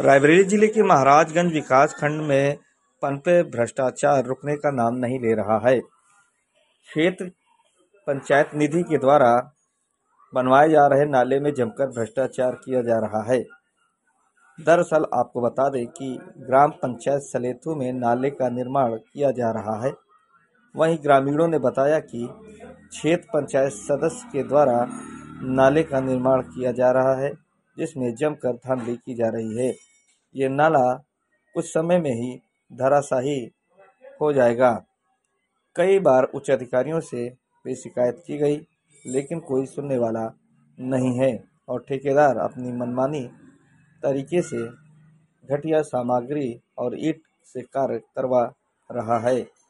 रायबरेली जिले के महाराजगंज विकास खंड में पनपे भ्रष्टाचार रुकने का नाम नहीं ले रहा है। क्षेत्र पंचायत निधि के द्वारा बनवाए जा रहे नाले में जमकर भ्रष्टाचार किया जा रहा है। दरअसल आपको बता दें कि ग्राम पंचायत सलेथू में नाले का निर्माण किया जा रहा है। वहीं ग्रामीणों ने बताया कि क्षेत्र पंचायत सदस्य के द्वारा नाले का निर्माण किया जा रहा है, जिसमें जमकर धांधली की जा रही है। ये नाला कुछ समय में ही धराशायी हो जाएगा। कई बार उच्च अधिकारियों से भी शिकायत की गई, लेकिन कोई सुनने वाला नहीं है और ठेकेदार अपनी मनमानी तरीके से घटिया सामग्री और ईंट से कार्य करवा रहा है।